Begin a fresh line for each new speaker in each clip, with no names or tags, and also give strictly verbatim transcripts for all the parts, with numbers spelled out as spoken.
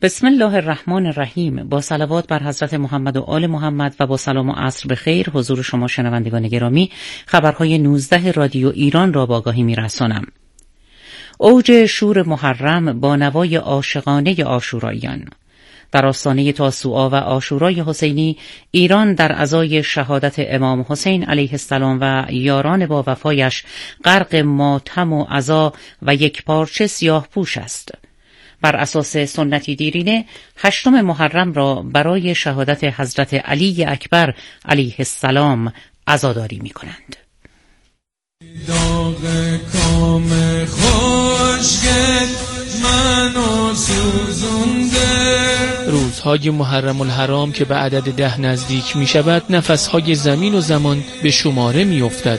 بسم الله الرحمن الرحیم. با صلوات بر حضرت محمد و آل محمد و با سلام و عصر بخیر حضور شما شنوندگان گرامی، خبرهای نوزده رادیو ایران را با آگاهی می‌رسانم. اوج شور محرم با نوای عاشقانه عاشوراییان. در آستانه تاسوعا و عاشورای حسینی، ایران در عزای شهادت امام حسین علیه السلام و یاران با وفایش غرق ماتم و عزا و یک پارچه سیاه پوش است. بر اساس سنتی دیرینه، هشتم محرم را برای شهادت حضرت علی اکبر علیه السلام عزاداری می کنند. داغ کام خوشگل منو سوزونده.
روزهای محرم الحرام که به عدد ده نزدیک می شود، نفسهای زمین و زمان به شماره می افتد.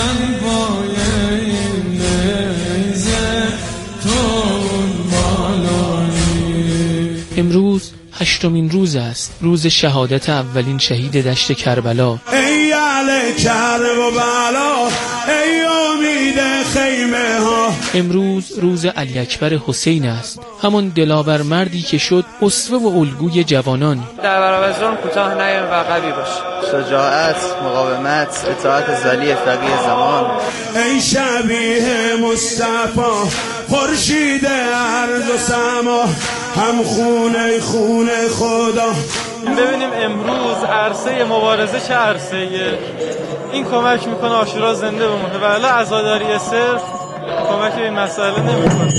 امروز هشتمین روز است، روز شهادت اولین شهید دشت کربلا.
ای اهل کربلا، ای امید خیمه ها.
امروز روز علی اکبر حسین است، همون دلاور مردی که شد اسوه و الگوی جوانان.
در برابر ظلم کوتاه نیم و قوی باش.
شجاعت، مقاومت، اطاعت ذلی فقیه زمان.
ای شبیه مصطفی، خورشید ارض و سما، هم خونه خونه خدا.
ببینیم امروز عرصه مبارزه چه عرصه‌ایه. این کمک میکنه عاشورا زنده بمونه، ولی عزاداری صرف کمک به این مسئله نمیکنه.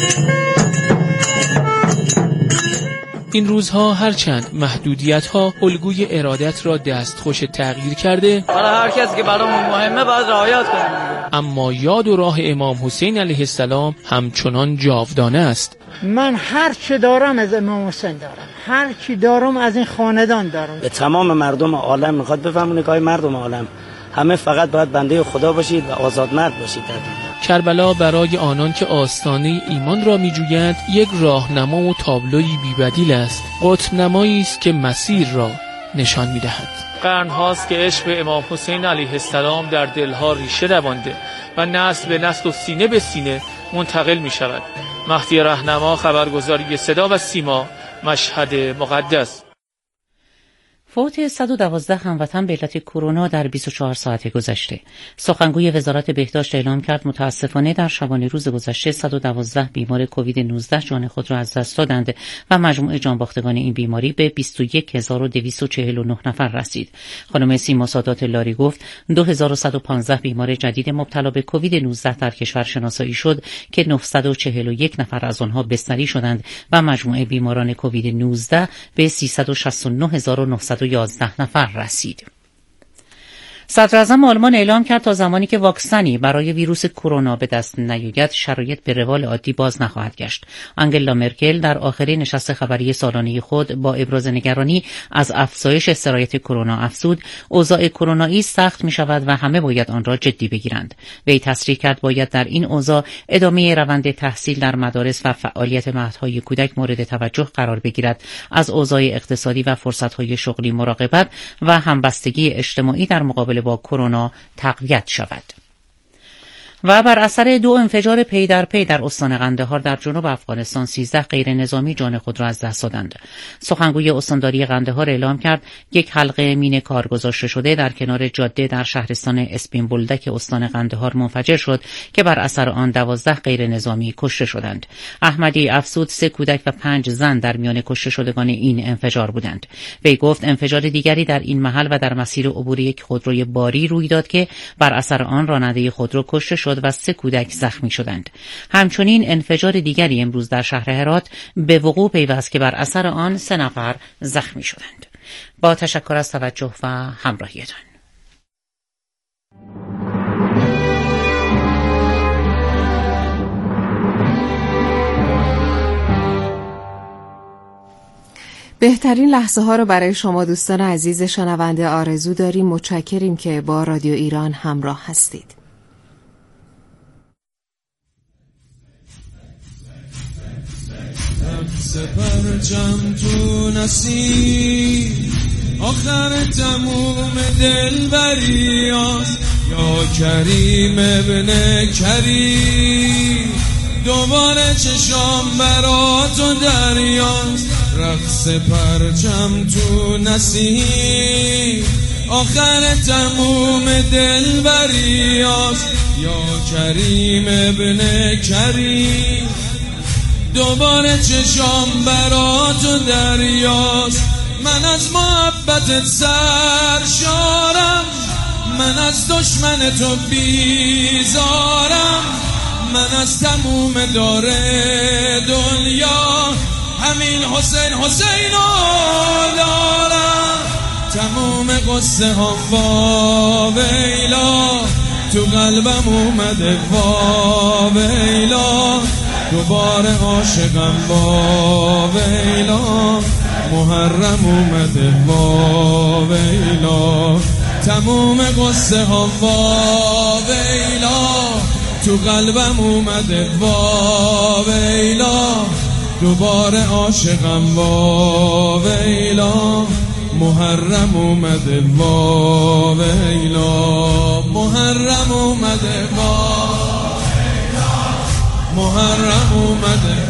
این روزها هرچند محدودیت‌ها الگوی ارادت را دستخوش تغییر کرده،
برای هر کسی که برامون مهمه باید رعایت کنیم،
اما یاد و راه امام حسین علیه السلام همچنان جاودانه است.
من هر چی دارم از امام حسین دارم، هر چی دارم از این خاندان دارم.
به تمام مردم عالم میخواد بفهمونه که مردم عالم همه فقط باید بنده خدا باشید و آزاد مرد باشید.
کربلا برای آنان که آستانه ایمان را می‌جویند یک راهنما و تابلوی بی‌بدیل است، قطب نمایی است که مسیر را نشان می‌دهد.
قرن هاست که عشق امام حسین علیه السلام در دلها ریشه دوانده و نسل به نسل و سینه به سینه منتقل می‌شود. مهدی رهنما، خبرگزاری صدا و سیما، مشهد مقدس.
فوت صد و دوازده هموطن به علت کرونا در بیست و چهار ساعت گذشته. سخنگوی وزارت بهداشت اعلام کرد متاسفانه در شبانه روز گذشته صد و دوازده بیمار کووید نوزده جان خود را از دست دادند و مجموع جانباختگان این بیماری به بیست و یک هزار و دویست و چهل و نه نفر رسید. خانم سیما سادات لاری گفت دو هزار و صد و پانزده بیمار جدید مبتلا به کووید نوزده در کشور شناسایی شد که نهصد و چهل و یک نفر از آنها بستری شدند و مجموع بیماران کووید نوزده به سیصد و شصت و نه هزار و نهصد و یازده نفر رسید. صدر اعظم آلمان اعلام کرد تا زمانی که واکسنی برای ویروس کرونا به دست نیاید، شرایط به روال عادی باز نخواهد گشت. آنگلا مرکل در آخرین نشست خبری سالانه خود با ابراز نگرانی از افزایش سرایت کرونا افزود، اوضاع کرونایی سخت می شود و همه باید آن را جدی بگیرند. وی تصریح کرد باید در این اوضاع ادامه روند تحصیل در مدارس و فعالیت مهدهای کودک مورد توجه قرار بگیرد، از اوضاع اقتصادی و فرصت‌های شغلی مراقبت و همبستگی اجتماعی در مقابل با کرونا تقویت شود. و بر اثر دو انفجار پی در پی در استان قندهار در جنوب افغانستان، سیزده غیر نظامی جان خود را از دست دادند. سخنگوی استانداری قندهار اعلام کرد یک حلقه مین کار گذاشته شده در کنار جاده در شهرستان اسپین بولدک استان قندهار منفجر شد که بر اثر آن دوازده غیر نظامی کشته شدند. احمدی افزود سه کودک و پنج زن در میان کشته شدگان این انفجار بودند. وی گفت انفجار دیگری در این محل و در مسیر عبور یک خودروی باری روی داد که بر اثر آن راننده خودرو کشته شد و سه کودک زخمی شدند. همچنین انفجار دیگری امروز در شهر هرات به وقوع پیوست که بر اثر آن سه نفر زخمی شدند. با تشکر از توجه و همراهیتان.
بهترین لحظه ها رو برای شما دوستان عزیز شنونده آرزو داریم. متشکریم که با رادیو ایران همراه هستید.
سپرچم تو نسیم آخر تموم دلبریاست، یا کریم ابن کریم دوباره چشام برات و دریاست، رقص پرچم تو نسیم، آخر تموم دلبریاست، یا کریم ابن کریم. دوباره چشام برات و دریاست، من از محبتت سرشارم، من از دشمن تو بیزارم، من از تموم دار دنیا همین حسین حسین رو دارم. تموم قصه ها وا ویلا تو قلبم اومده وا ویلا، دوباره عاشقم وا ویلا، محرم اومده وا ویلا. تموم قصه ها وا ویلا تو قلبم اومده وا ویلا، دوباره عاشقم وا ویلا، محرم اومده وا ویلا، محرم اومده وا ویلا، محرم اومده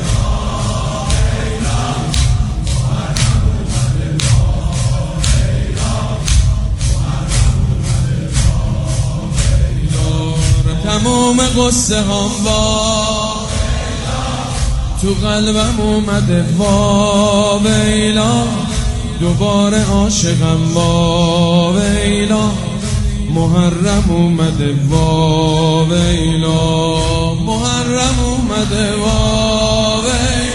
تموم قصه هم وا تو قلبم اومده وا ویلا، دوباره عاشقم وا ویلا، محرم اومده وا ویلا، محرم اومده وا ویلا.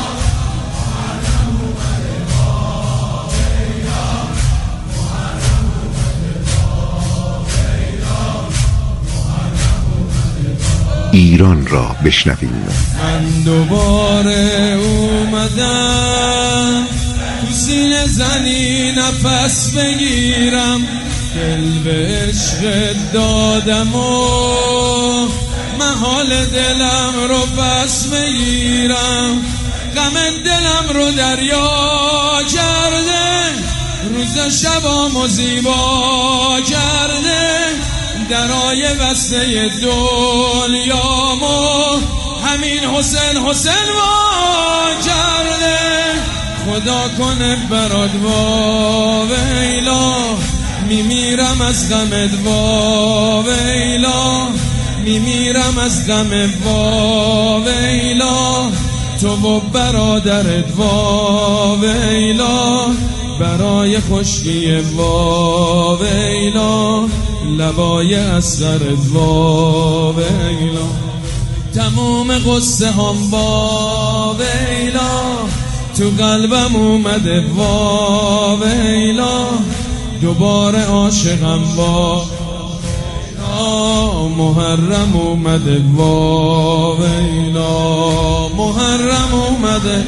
ایران را بشنویم.
من دوباره اومدم تو سینه زنی نفس بگیرم، دل به عشق دادم و محال دلم رو پس بگیرم، غم دلم رو دریا کرده، روز شبامو زیبا کرده، درای بسته دنیامو همین حسین حسین وا کرده. خدا کنه برات وا ویلا، میمیرم از غمت وا ویلا، میمیرم از غم وا ویلا، تو و برادرت وا ویلا، برای خشکی وا ویلا، لبای اثرت وا ویلا. تموم قصه هم وا ویلا تو قلبم اومده وا ویلا، دوباره عاشقم وا ویلا، محرم اومده وا ویلا، محرم اومده.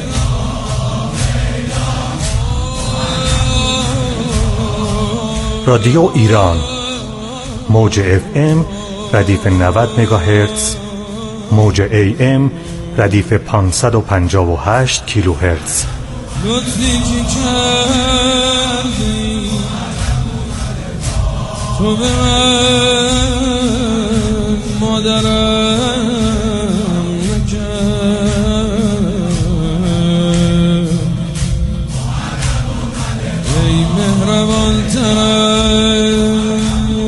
رادیو ایران موج اف ام ردیف نود مگاهرتز، موج ای ام ردیف پانصد و پنجاه و هشت کیلوهرتز.
لطفی که کردی تو به من مادرم نکرد، ای مهربان ترش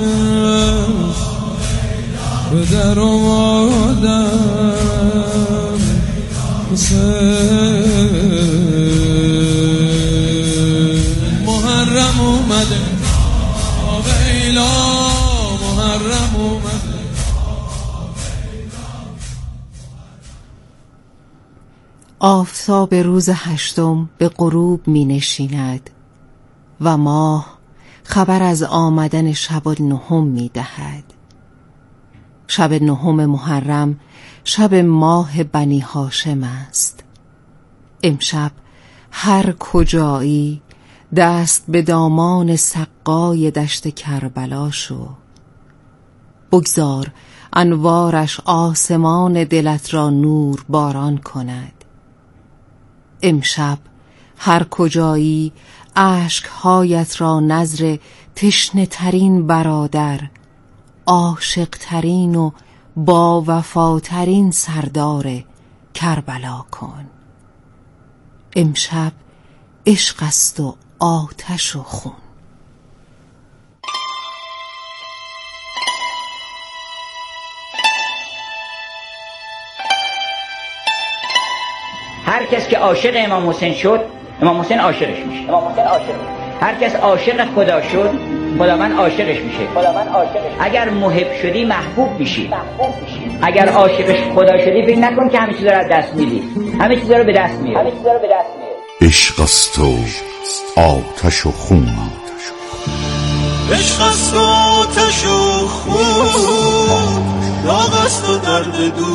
به در اومدم حسین، محرم اومده ویلا، محرم اومده.
آفتاب روز هشتم به غروب می نشیند و ماه خبر از آمدن شب نهم می دهد. شب نهم محرم شب ماه بنی هاشم است. امشب هر کجایی دست به دامان سقای دشت کربلا شو، بگذار انوارش آسمان دلت را نور باران کند. امشب هر کجایی اشکهایت را نظر تشنه ترین برادر، عاشق ترین و با وفاترین سردار کربلا کن. امشب عشق است و آتش و خون.
هر کس که عاشق امام حسین شد، امام حسین عاشقش میشه. امام حسین عاشق میشه. هر کس عاشق خدا شد، خداوند عاشقش میشه. خداوند عاشقش. اگر محب شدی محبوب میشی. محبوب میشی. اگر عاشق خدا شدی فکر نکن که همه چیزا رو از دست میدی. همه چیزا رو به دست میاری. همه چیزا رو به دست میاری.
عشق است و آتش و خون.
عشق است و آتش و خون، داغ است و درد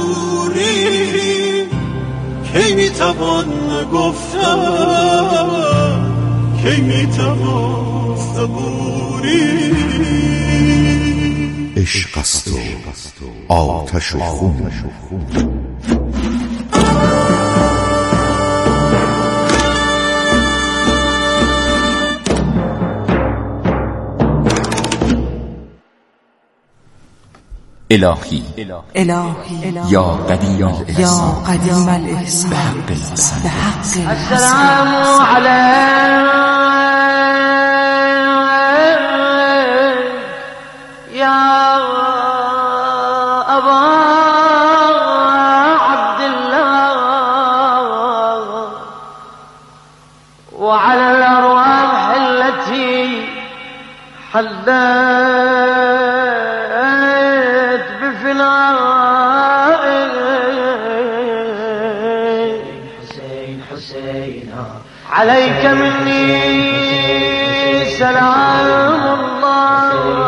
دوری. کی میتوان گفتم، کی میتوان صبوری.
عشق است و آتش و خون.
الهی
الهی
یا قدیم الإحسان
یا قدیم الإحسان
به حق الحسن
به حق
السلام علیک یا ابا عبدالله وعلى الأرواح التي حلت بفنائك. حسين حسين عليك مني سلام الله.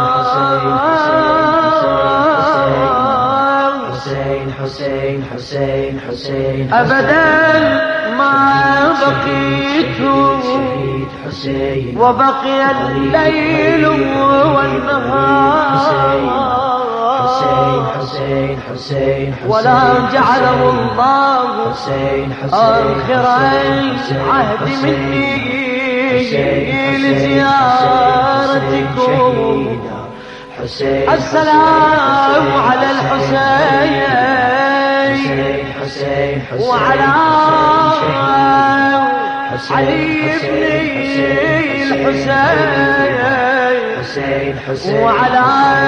حسين حسين حسين حسين أبدا ما بقيت وبقي الليل والنهار ولا جعله الله آخر العهد مني لزيارتكم. السلام على الحسين وعلى علي بن الحسين وعلى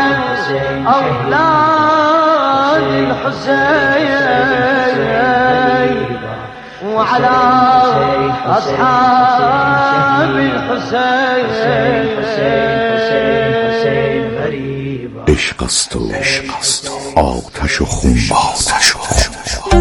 أولاد الحسين وعلى أصحاب الحسين.
عشق است و آتش و خون. آتش و خون.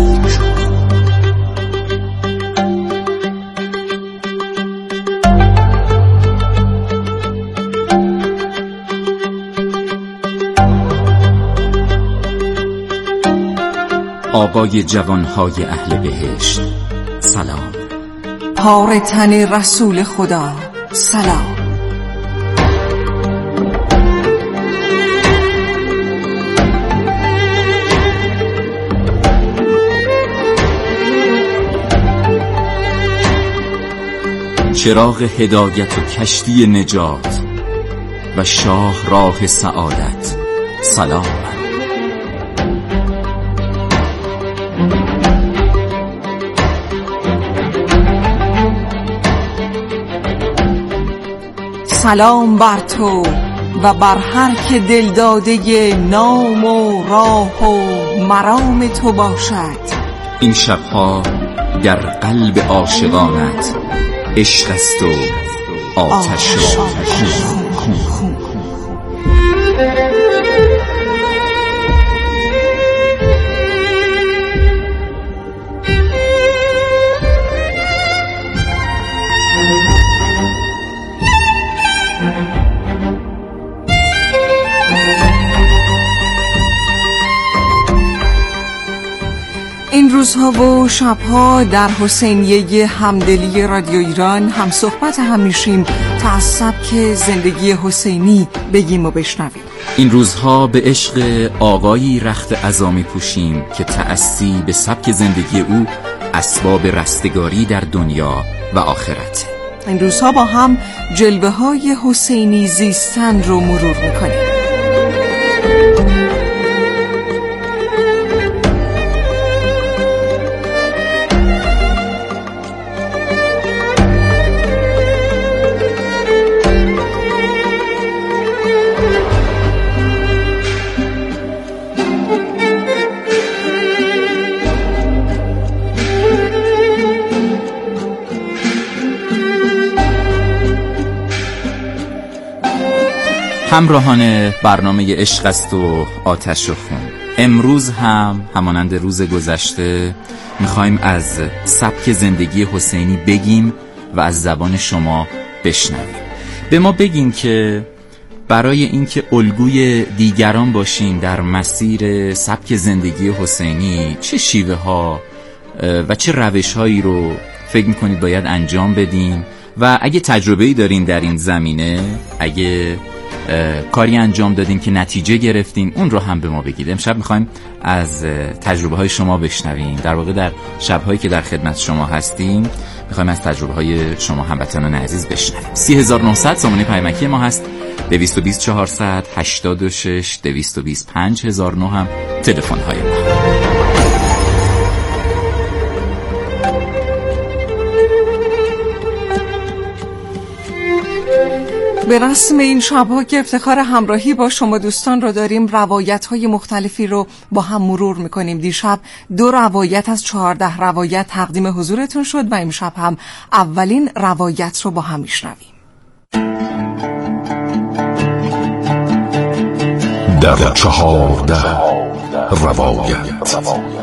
آقای جوانهای اهل بهشت سلام.
پاره تن رسول خدا سلام.
چراغ هدایت و کشتی نجات و شاه راه سعادت سلام.
سلام بر تو و بر هر که دل داده نام و راه و مرام تو باشد.
این شبها در قلب عاشقانت عشق است و آتش و خون.
این روزها و شبها در حسینیه همدلی رادیو ایران هم صحبت هم میشیم تا از سبک زندگی حسینی بگیم و بشنویم.
این روزها به عشق آقایی رخت عزا می‌پوشیم که تأسی به سبک زندگی او اسباب رستگاری در دنیا و آخرت.
این روزها با هم جلوه های حسینی زیستن رو مرور میکنیم.
همراهان برنامه عشق است و آتش و خون، امروز هم همانند روز گذشته میخوایم از سبک زندگی حسینی بگیم و از زبان شما بشنویم. به ما بگین که برای اینکه الگوی دیگران باشیم در مسیر سبک زندگی حسینی چه شیوه ها و چه روش هایی رو فکر میکنید باید انجام بدیم و اگه تجربه‌ای دارین در این زمینه، اگه کاری انجام دادین که نتیجه گرفتین، اون رو هم به ما بگید. امشب میخوایم از تجربه های شما بشنویم. در واقع در شب‌هایی که در خدمت شما هستیم میخوایم از تجربه های شما هموطنان عزیز بشنویم. سی هزار و نهصد سامانه پیامکی ما هست، دویست و بیست چهارصد هشتاد و شش دویست و بیست پنج هزار و نه هم تلفن های ما.
به رسم این شب‌ها که افتخار همراهی با شما دوستان رو داریم، روایت‌های مختلفی رو با هم مرور می‌کنیم. دیشب دو روایت از چهارده روایت تقدیم حضورتون شد و امشب هم اولین روایت رو با هم میشنویم.
در چهارده روایت.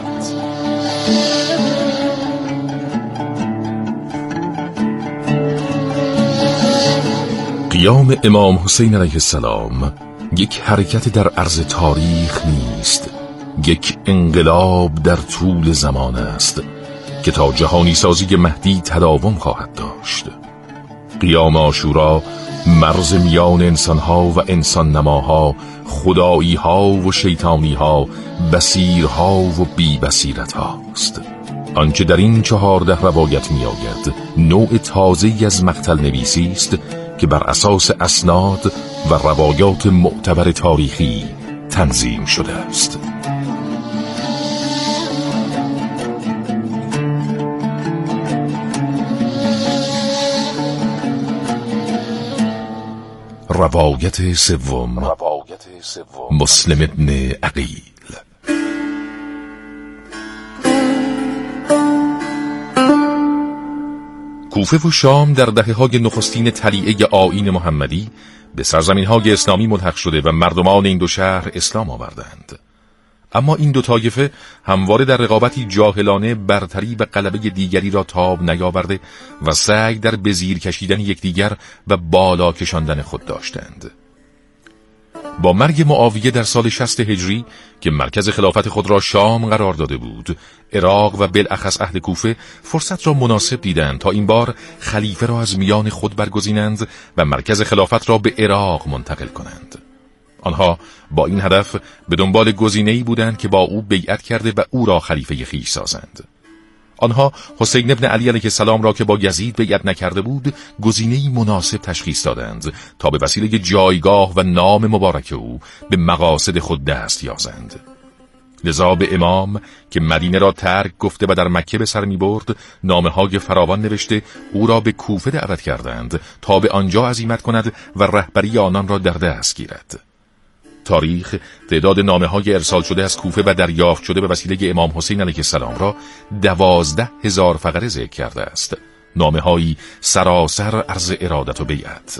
قیام امام حسین علیه السلام یک حرکت در عرض تاریخ نیست، یک انقلاب در طول زمان است که تا جهانی سازی مهدی تداوم خواهد داشت. قیام عاشورا مرز میان انسانها و انسان نماها، خداییها و شیطانیها، بصیرها و بی بصیرت هاست. آنچه در این چهارده روایت می آید نوع تازه‌ای از مقتل نویسی است که بر اساس اسناد و روایات معتبر تاریخی تنظیم شده است. روایت سوم، مسلم ابن عقیل. کوفه و شام در دهه‌های نخستین طلیعه آیین محمدی به سرزمین‌های اسلامی ملحق شده و مردمان این دو شهر اسلام آوردند. اما این دو طایفه همواره در رقابتی جاهلانه برتری و غلبه دیگری را تاب نیاورده و سعی در به زیر کشیدن یکدیگر و بالا کشاندن خود داشتند. با مرگ معاویه در سال شصت هجری که مرکز خلافت خود را شام قرار داده بود، عراق و بالاخص اهل کوفه فرصت را مناسب دیدند تا این بار خلیفه را از میان خود برگزینند و مرکز خلافت را به عراق منتقل کنند. آنها با این هدف به دنبال گزینه‌ای بودند که با او بیعت کرده و او را خلیفه خویش سازند. آنها حسین ابن علی علیه السلام را که با یزید بیعت نکرده بود گزینه‌ای مناسب تشخیص دادند تا به وسیله جایگاه و نام مبارک او به مقاصد خود دست یازند. لذا به امام که مدینه را ترک گفته و در مکه به سر می برد نامه‌های فراوان نوشته او را به کوفه دعوت کردند تا به آنجا عزیمت کند و رهبری آنان را در دست گیرد. تاریخ تعداد نامه‌های ارسال شده از کوفه و دریافت شده به وسیله امام حسین علیه السلام را دوازده هزار فقره ذکر کرده است. نامه‌هایی سراسر عرض ارادت و بیعت.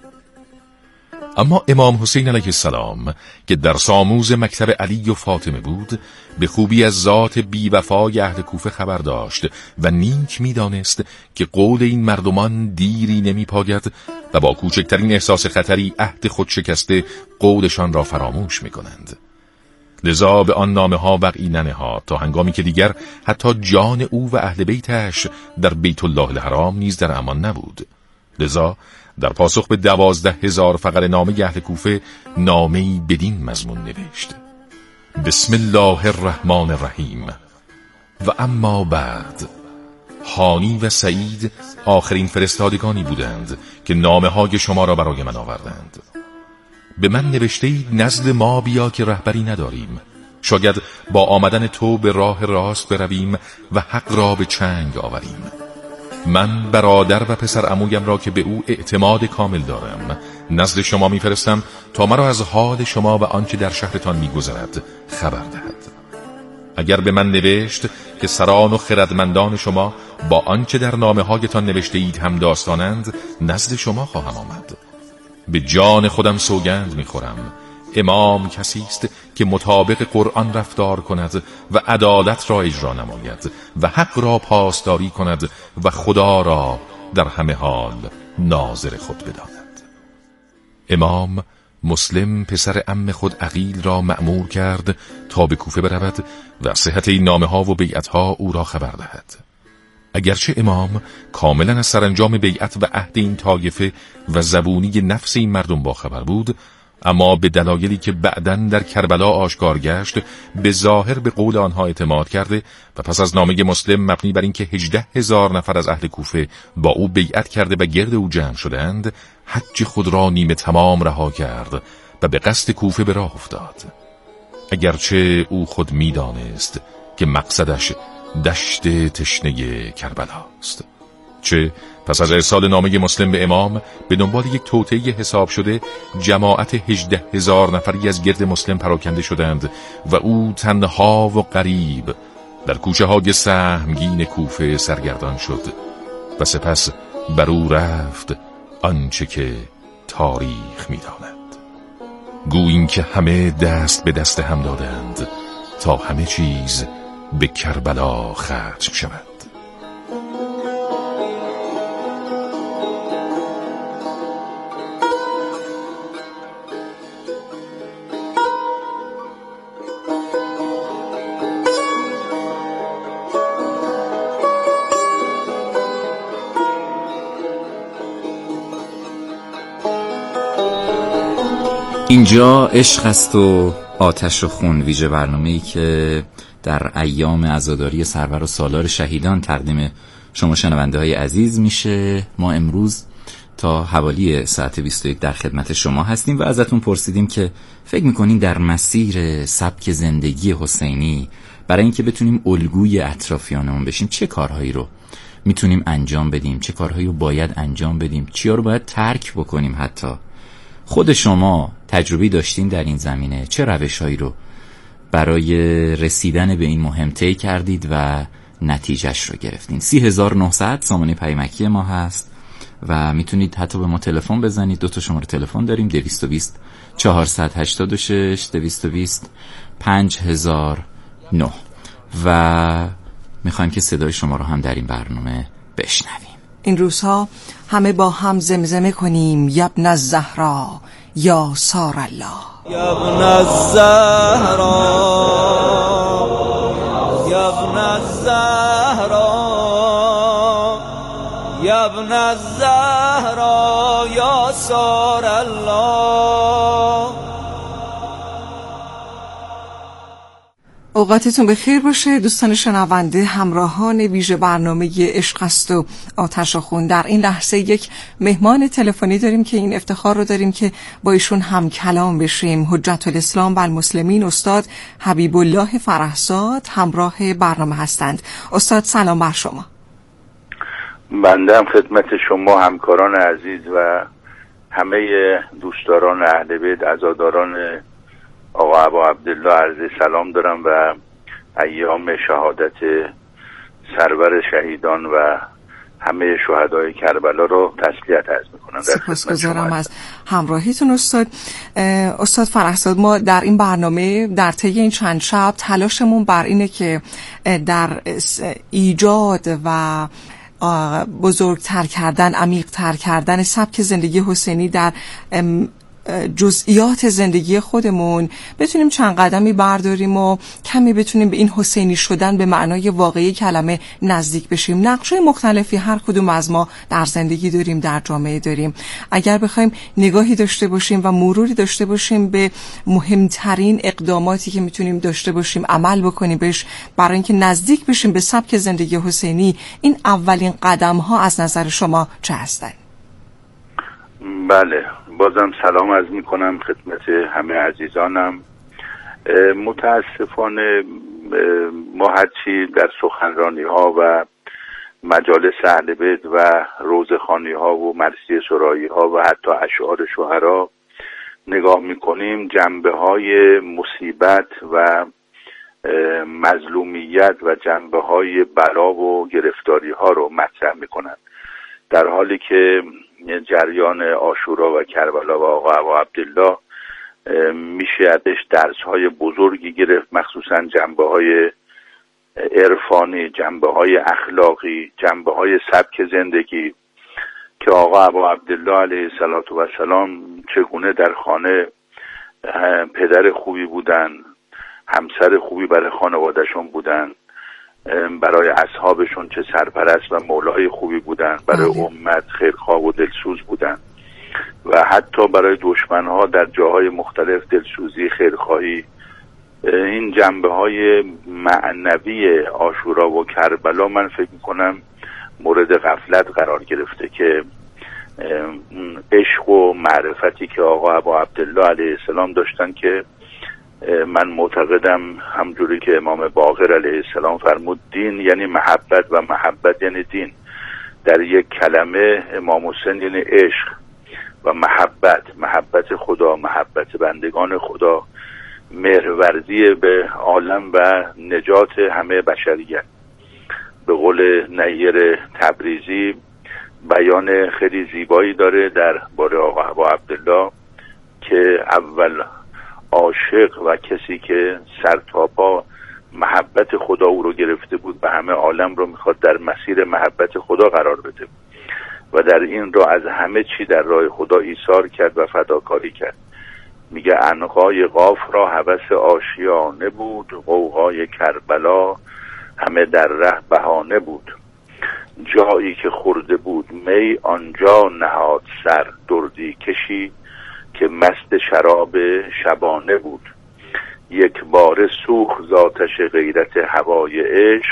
اما امام حسین علیه السلام که در ساموز مکتب علی و فاطمه بود، به خوبی از ذات بی وفای اهل کوفه خبر داشت و نیک می دانست که قول این مردمان دیری نمی پاید و با کوچکترین احساس خطری عهد خود شکسته قولشان را فراموش می کنند. لذا به آن نامه ها وقعی ننهاد تا هنگامی که دیگر حتی جان او و اهل بیتش در بیت الله الحرام نیز در امان نبود. لذا در پاسخ به دوازده هزار فقره نامه اهل کوفه نامه‌ای بدین مضمون نوشت: بسم الله الرحمن الرحیم. و اما بعد، هانی و سعید آخرین فرستادگانی بودند که نامه های شما را برای من آوردند. به من نوشتید نزد ما بیا که رهبری نداریم، شاید با آمدن تو به راه راست برویم و حق را به چنگ آوریم. من برادر و پسر عمویم را که به او اعتماد کامل دارم نزد شما میفرستم تا مرا از حال شما و آنچه در شهرتان میگذرد خبر دهد. اگر به من نوشت که سران و خردمندان شما با آنچه در نامه هایتان نوشته اید هم داستانند، نزد شما خواهم آمد. به جان خودم سوگند میخورم امام کسی است که مطابق قرآن رفتار کند و عدالت را اجرا نماید و حق را پاسداری کند و خدا را در همه حال ناظر خود بداند. امام مسلم پسر عم خود عقیل را مأمور کرد تا به کوفه برود و صحت این نامه ها و بیعت ها او را خبر دهد. اگرچه امام کاملا از سرانجام بیعت و عهد این طایفه و زبونی نفس این مردم با خبر بود، اما به دلایلی که بعداً در کربلا آشکار گشت به ظاهر به قول آنها اعتماد کرده و پس از نامه مسلم مبنی بر اینکه هجده هزار نفر از اهل کوفه با او بیعت کرده و گرد او جمع شدند، حج خود را نیمه تمام رها کرد و به قصد کوفه به راه افتاد. اگرچه او خود می‌دانست که مقصدش دشت تشنه کربلا است. چه پس از ارسال نامه مسلم به امام به دنبال یک توطئه حساب شده جماعت هجده هزار نفری از گرد مسلم پراکنده شدند و او تنها و غریب در کوچه های سهمگین کوفه سرگردان شد و سپس بر او رفت آنچه که تاریخ می‌داند. گوییم که همه دست به دست هم دادند تا همه چیز به کربلا ختم شود.
اینجا عشق است و آتش و خون، ویژه برنامه‌ای که در ایام عزاداری سرور و سالار شهیدان تقدیم شما شنونده های عزیز میشه. ما امروز تا حوالی ساعت بیست و یک در خدمت شما هستیم و ازتون پرسیدیم که فکر میکنین در مسیر سبک زندگی حسینی برای اینکه بتونیم الگوی اطرافیانمون بشیم چه کارهایی رو میتونیم انجام بدیم، چه کارهایی رو باید انجام بدیم، چیا رو باید ترک بکنیم. حتی خود شما تجربه داشتین در این زمینه، چه روشهایی رو برای رسیدن به این مهم طی کردید و نتیجهش رو گرفتین؟ سی هزار و نهصد سامانه پیامکی ما هست و میتونید حتی به ما تلفن بزنید. دو تا شماره تلفن داریم، دویست و بیست چهارصد و هشتاد و شش دویست و بیست پنج هزار و نه و میخوایم که صدای شما رو هم در این برنامه بشنویم.
این روزها همه با هم زمزمه کنیم یبن الزهرا یا سار الله،
یبن الزهرا یبن الزهرا یبن الزهرا یا سار الله.
اوقاتتون بخیر باشه دوستان شنونده، همراهان ویژه برنامه عشق است و آتش و خون. در این لحظه یک مهمان تلفنی داریم که این افتخار رو داریم که با ایشون هم کلام بشیم. حجت الاسلام و المسلمین استاد حبیب الله فرهزاد همراه برنامه هستند. استاد سلام بر شما.
بنده هم خدمت شما همکاران عزیز و همه دوستداران اهل بیت عزاداران آقا ابا عبدالله عرض سلام دارم و ایام شهادت سرور شهیدان و همه شهدای کربلا رو تسلیت عرض میکنم.
سپاسگزارم از همراهیتون استاد. استاد فرهزاد، ما در این برنامه در طی این چند شب تلاشمون بر اینه که در ایجاد و بزرگتر کردن، عمیق‌تر کردن سبک زندگی حسینی در جزئیات زندگی خودمون بتونیم چند قدمی برداریم و کمی بتونیم به این حسینی شدن به معنای واقعی کلمه نزدیک بشیم. نقشه مختلفی هر کدوم از ما در زندگی داریم، در جامعه داریم. اگر بخوایم نگاهی داشته باشیم و مروری داشته باشیم به مهمترین اقداماتی که میتونیم داشته باشیم عمل بکنیم بهش برای اینکه نزدیک بشیم به سبک زندگی حسینی، این اولین قدم ها از نظر شما چه هستن؟
بله، بازم سلام عرض می کنم خدمت همه عزیزانم. متاسفانه ما هرچی در سخنرانی ها و مجالس اهل بیت و روزخوانی ها و مرثیه سرایی ها و حتی اشعار شعرا نگاه می کنیم، جنبه های مصیبت و مظلومیت و جنبه های بلا و گرفتاری ها رو مطرح می کنند، در حالی که جریان عاشورا و کربلا و آقا ابا عبدالله میشه ازش درس‌های بزرگی گرفت، مخصوصا جنبه‌های عرفانی، جنبه‌های اخلاقی، جنبه‌های سبک زندگی که آقا ابا عبدالله علیه السلام چگونه در خانه پدر خوبی بودن، همسر خوبی برای خانوادهشون بودن، برای اصحابشون چه سرپرست و مولای خوبی بودن، برای امت خیرخواه و دلسوز بودن و حتی برای دشمنها در جاهای مختلف دلسوزی، خیرخواهی. این جنبه های معنوی عاشورا و کربلا من فکر میکنم مورد غفلت قرار گرفته که عشق و معرفتی که آقا ابا عبدالله علیه السلام داشتن که من معتقدم همجوری که امام باقر علیه السلام فرمود دین یعنی محبت و محبت یعنی دین. در یک کلمه امام حسین یعنی عشق و محبت، محبت خدا، محبت بندگان خدا، مهرورزی به عالم و نجات همه بشریت. به قول نیر تبریزی بیان خیلی زیبایی داره در باره آقا ابا عبدالله که اول عاشق و کسی که سر تا پا محبت خدا او رو گرفته بود به همه عالم رو میخواد در مسیر محبت خدا قرار بده و در این رو از همه چی در راه خدا ایثار کرد و فداکاری کرد. میگه عنقای قاف را هوس آشیانه بود، غوغای کربلا همه در ره بهانه بود. جایی که خورده بود می آنجا نهاد سر، دردی کشی که مست شراب شبانه بود. یک بار سوخ ذاتش غیرت هوای عشق،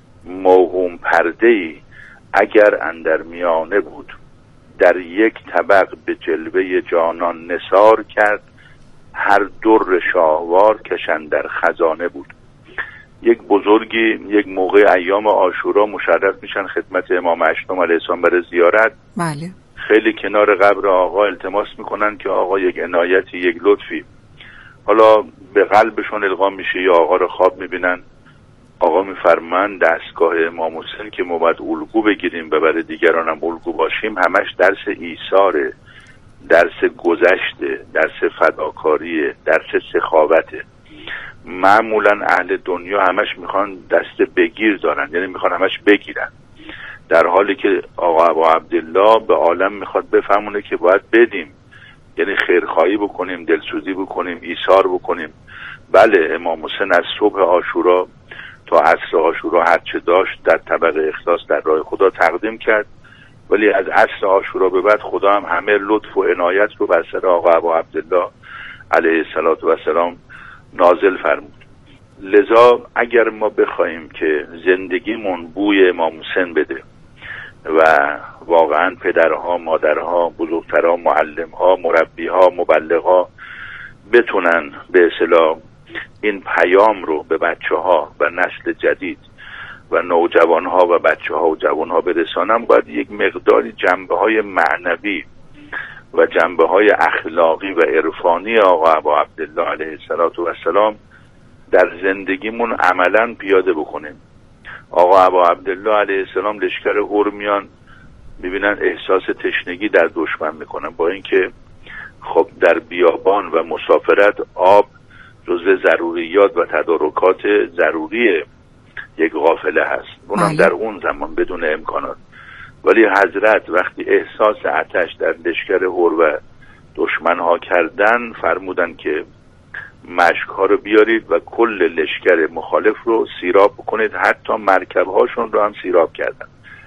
موهوم پرده‌ای اگر اندر میانه بود. در یک طبق به جلوه جانان نثار کرد، هر در شاهوار کشن در خزانه بود. یک بزرگی یک موقع ایام عاشورا مشرف میشن خدمت امام هشتم علیه السلام برای زیارت.
بله.
خیلی کنار قبر آقا التماس میکنن که آقا یک عنایتی، یک لطفی. حالا به قلبشون القا میشه یا آقا رو خواب میبینن. آقا میفرمان دستگاه امام حسین که ما باید الگو بگیریم و برای دیگران هم الگو باشیم، همش درس ایثاره، درس گذشته، درس فداکاریه، درس سخاوته. معمولا اهل دنیا همش میخوان دست بگیر دارن، یعنی میخوان همش بگیرن، در حالی که آقا ابا عبدالله به عالم میخواد بفهمونه که باید بدیم، یعنی خیرخواهی بکنیم، دلسوزی بکنیم، ایثار بکنیم. بله امام حسین از صبح عاشورا تا عصر عاشورا هر چه داشت در طبق اخلاص در راه خدا تقدیم کرد، ولی از عصر عاشورا به بعد خدا هم همه لطف و عنایت رو بر سر آقا ابا عبدالله علیه السلام نازل فرمود. لذا اگر ما بخوایم که زندگیمون بوی امام حسین بده و واقعا پدرها، مادرها، بزرگترها، معلمها، مربیها، مبلغها بتونن به اصطلاح این پیام رو به بچه ها و نسل جدید و نوجوانها و بچه ها و جوانها برسانن، باید یک مقداری جنبه های معنوی و جنبه های اخلاقی و عرفانی آقا ابا عبدالله علیه السلام در زندگیمون عملا پیاده بکنیم. آقا ابا عبدالله علیه السلام لشکر هور میان، میبینن احساس تشنگی در دشمن میکنن، با اینکه خب در بیابان و مسافرت آب جزء ضروریات و تدارکات ضروری یک قافله هست، اونم در اون زمان بدون امکانات. ولی حضرت وقتی احساس آتش در لشکر هور و دشمنها کردن، فرمودن که مشک‌ها رو بیارید و کل لشکر مخالف رو سیراب بکنید، حتی مرکب‌هاشون رو هم سیراب کردن.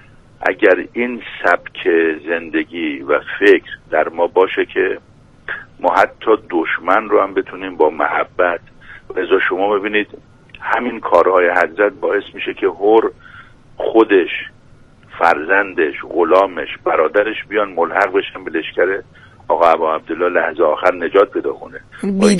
اگر این سبک زندگی و فکر در ما باشه که ما حتی دشمن رو هم بتونیم با محبت، لذا شما ببینید همین کارهای حضرت باعث میشه که هور خودش، فرزندش، غلامش، برادرش بیان ملحق بشن به لشکر آقا ابا عبدالله، لحظه آخر نجات پیدا کنه.